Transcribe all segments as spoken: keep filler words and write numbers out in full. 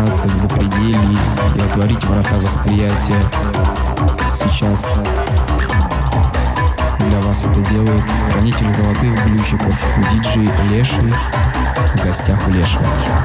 вырваться к запределье и отворить врата восприятия. Сейчас для вас это делает хранитель золотых блючиков, диджей Леший, в гостях у Лешего.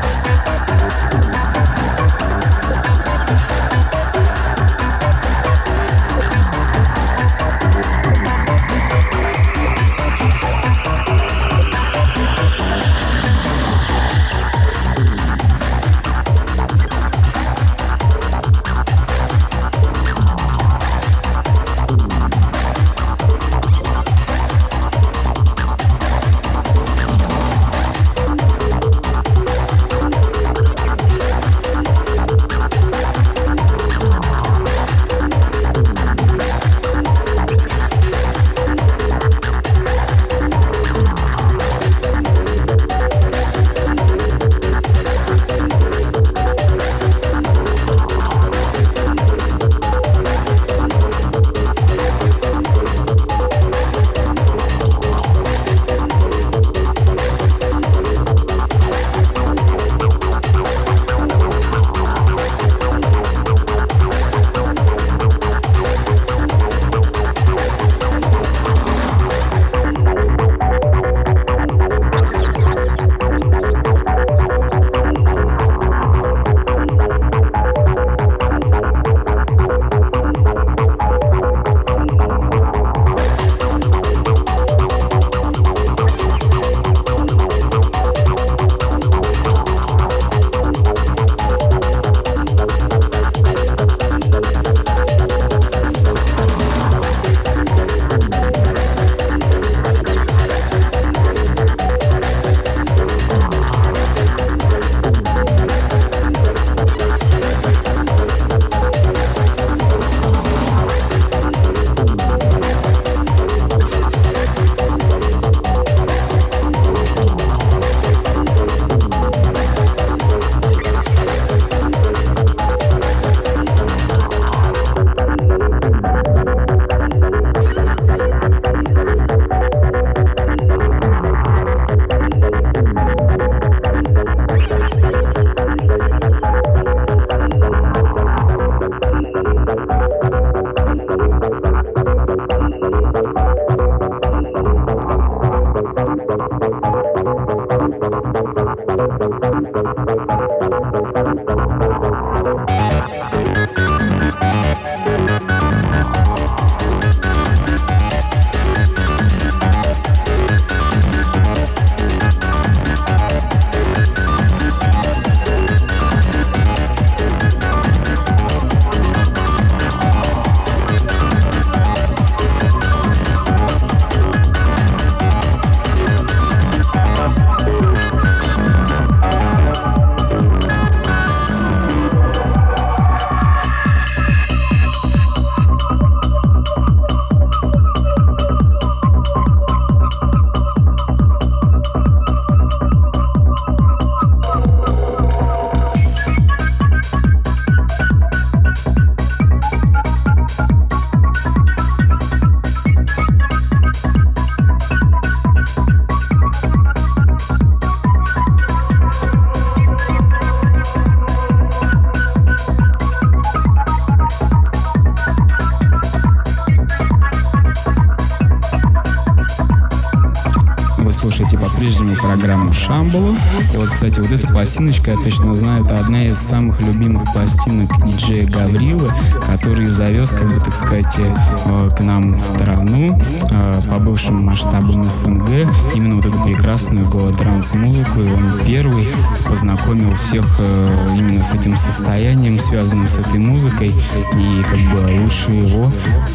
по-прежнему программу Шамбалу. И вот, кстати, вот эта пластиночка, я точно знаю, это одна из самых любимых пластинок диджея Гаврилы, который завез, как бы, так сказать, к нам в страну по бывшим масштабам СНГ именно вот эту прекрасную голо-транс-музыку. И он первый познакомил всех именно с этим состоянием, связанным с этой музыкой. И как бы лучше его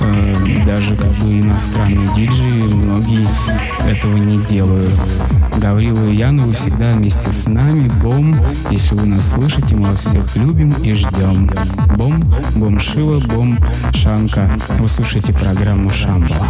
даже как бы иностранные диджеи, многие этого не делают. Гаврила и Яна, вы всегда вместе с нами. Бом, если вы нас слышите, мы вас всех любим и ждем. Бом, Бом Шива, Бом Шанка. Вы слушаете программу Шамбала.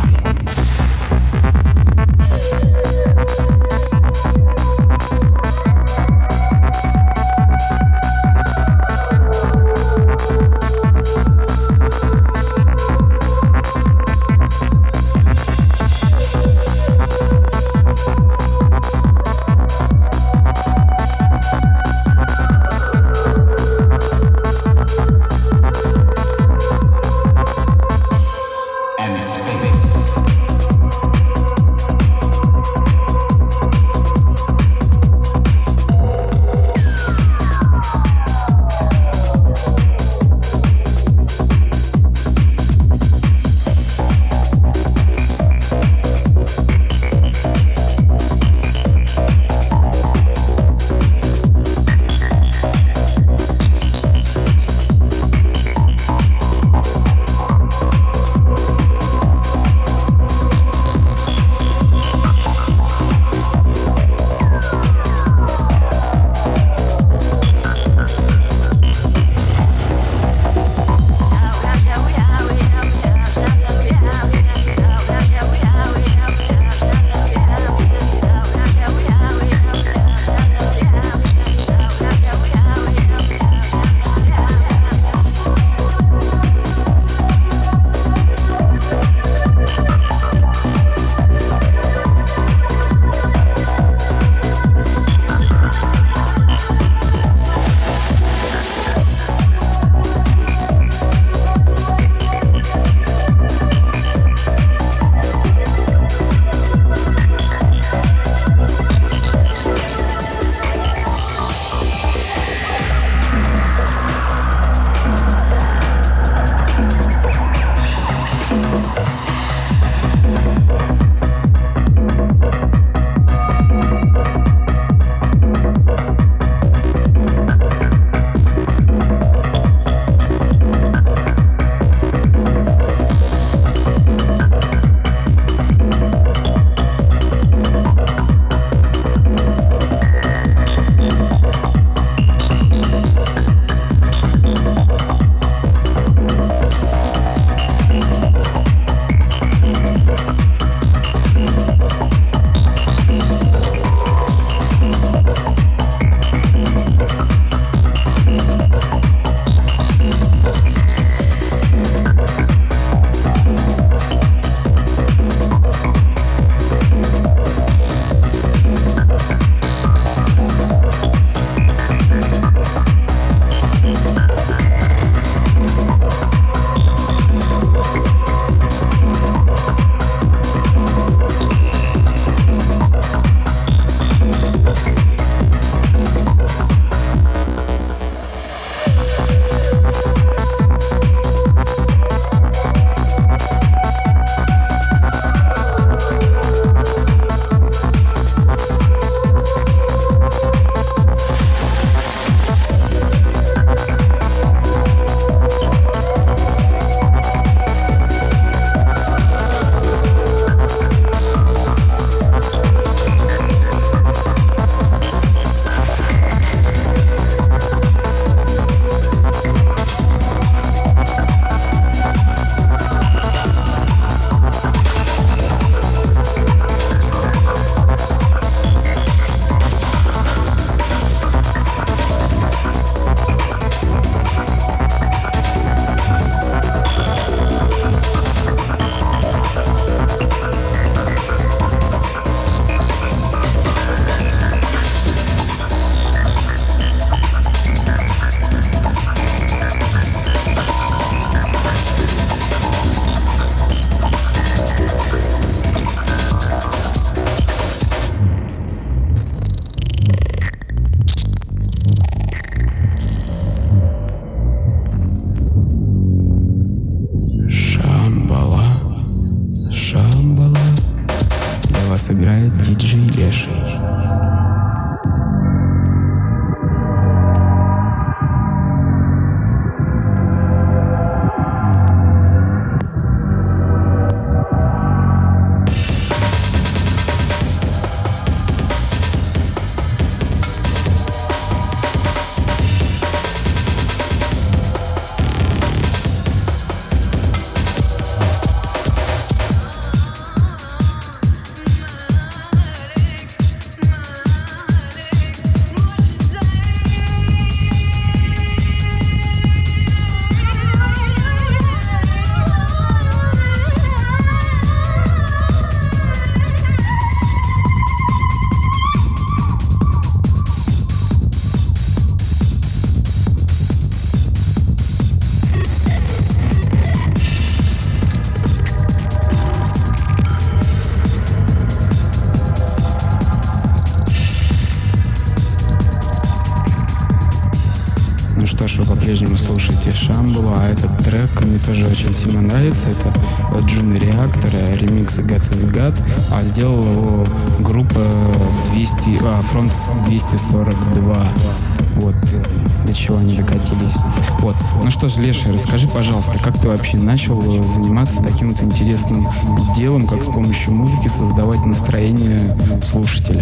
Ну что ж, вы по-прежнему слушаете Шамбалу, а этот трек мне тоже очень сильно нравится. Это Juno Reactor, ремикс God is God, а сделала его группа двести, а, Front двести сорок два. Вот, до чего они докатились. Вот. Ну что ж, Леша, расскажи, пожалуйста, как ты вообще начал заниматься таким вот интересным делом, как с помощью музыки создавать настроение слушателя?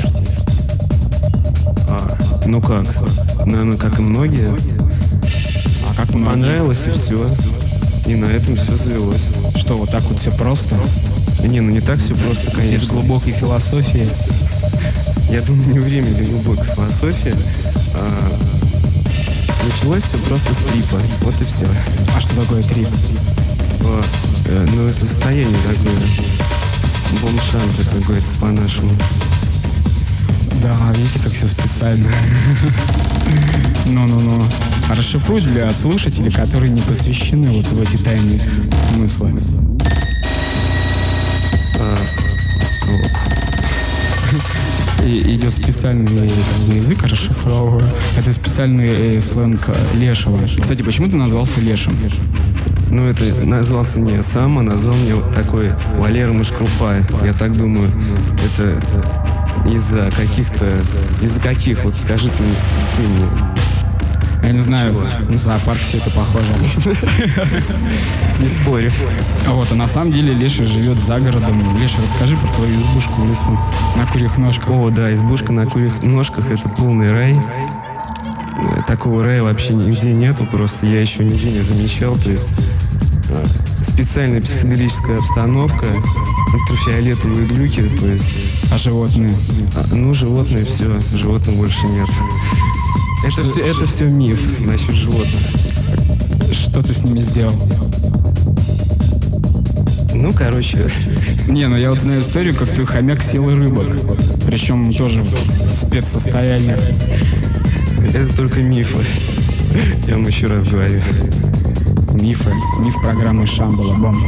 А, ну как? Наверное, как и многие. А как многие? Понравилось и все. И на этом все завелось. Что, вот так вот все просто? Не, ну не так все просто, конечно. Без глубокой философии? Я думаю, не время для глубокой философии. А, началось все просто с трипа. Вот и все. А что такое трип? А, э, ну, это состояние такое. Бомшанта, как говорится по-нашему. Да, видите, как все специально. Ну-ну-ну. А расшифруй для слушателей, которые не посвящены вот в эти тайные смыслы. А, вот. И идет специальный язык, расшифровываю. Это специальный э, сленг Лешего. Кстати, почему ты назвался Лешем? Ну, это назвался не я сам, а назвал мне вот такой Валера Мышкрупа. Я так думаю, это из-за каких-то... Из-за каких? Вот скажите мне, ты мне. Я не знаю, Чего? на зоопарк все это похоже. Не спорю. Вот, а на самом деле Леша живет за городом. Леша, расскажи про твою избушку в лесу на курьих ножках. О, да, избушка на курьих ножках — это полный рай. Такого рая вообще нигде нету, просто я еще нигде не замечал. То есть а, специальная психоделическая обстановка, ультрафиолетовые глюки, то есть... А животные? А, ну, животные, все, животных больше нет. Это все, это все миф насчет животных. Что ты с ними сделал? Ну, короче... Не, ну я вот знаю историю, как твой хомяк съел рыбок. Причем тоже в спецсостоянии. Это только мифы. Я вам еще раз говорю. Мифы. Миф программы Шамбала. Бомба.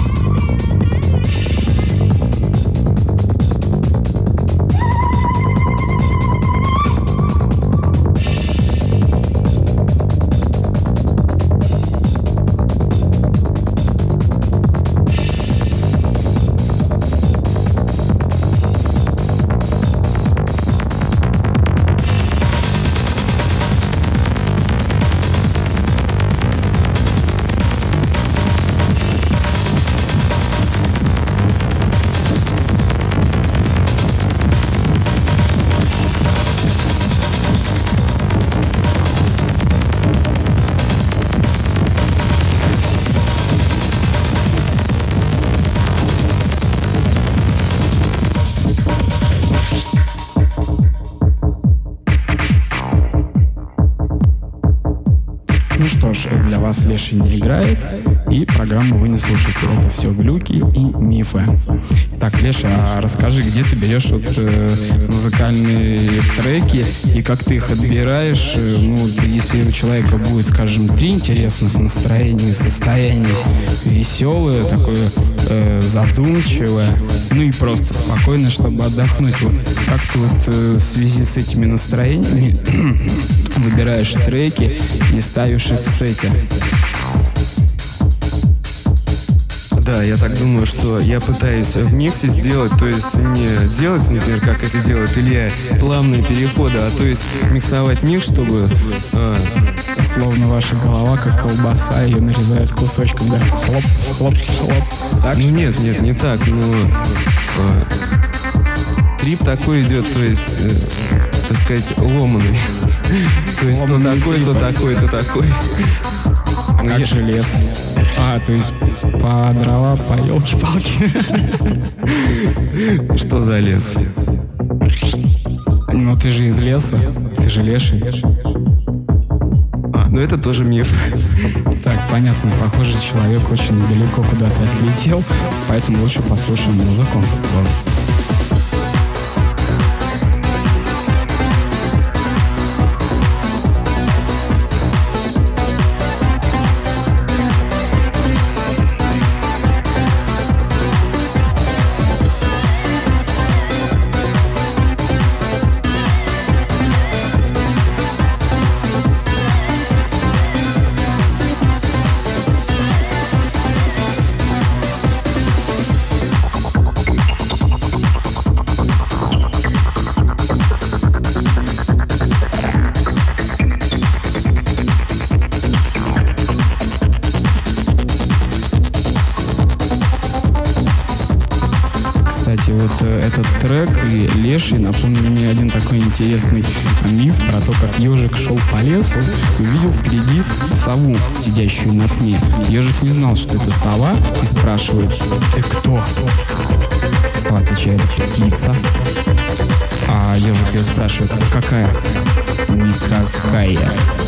Ну что ж, для вас Леша не играет, и программу вы не слушаете. Это все глюки и мифы. Так, Леша, а расскажи, где ты берешь вот, э, музыкальные треки, и как ты их отбираешь? Э, ну, если у человека будет, скажем, три интересных настроения, состояния: веселое, такое э, задумчивое, ну и просто спокойно, чтобы отдохнуть. Вот как ты вот э, в связи с этими настроениями выбираешь треки и ставишь их в сете? Да, я так думаю, что я пытаюсь в миксе сделать, то есть не делать, например, как это делает Илья, плавные переходы, а то есть миксовать микс, чтобы... А... Словно ваша голова, как колбаса, ее нарезают кусочком, да? Хлоп, хлоп, хлоп. Так? Ну нет, нет, не так, но... А... Трип такой идет, то есть, э, так сказать, ломаный. То есть то такой, то такой, то такой. Как же лес. А, то есть по дрова, по елки-палки. Что за лес? Ну ты же из леса, ты же леший. А, ну это тоже миф. Так, понятно, похоже, человек очень далеко куда-то отлетел, поэтому лучше послушаем музыку. этот трек и Леший напомнили мне один такой интересный миф про то, как ежик шел по лесу и увидел впереди сову, сидящую на пне. Ежик не знал, что это сова, и спрашивает: «Ты кто?» Сова отвечает: «Птица». А ежик ее спрашивает: «Какая?» «Никакая».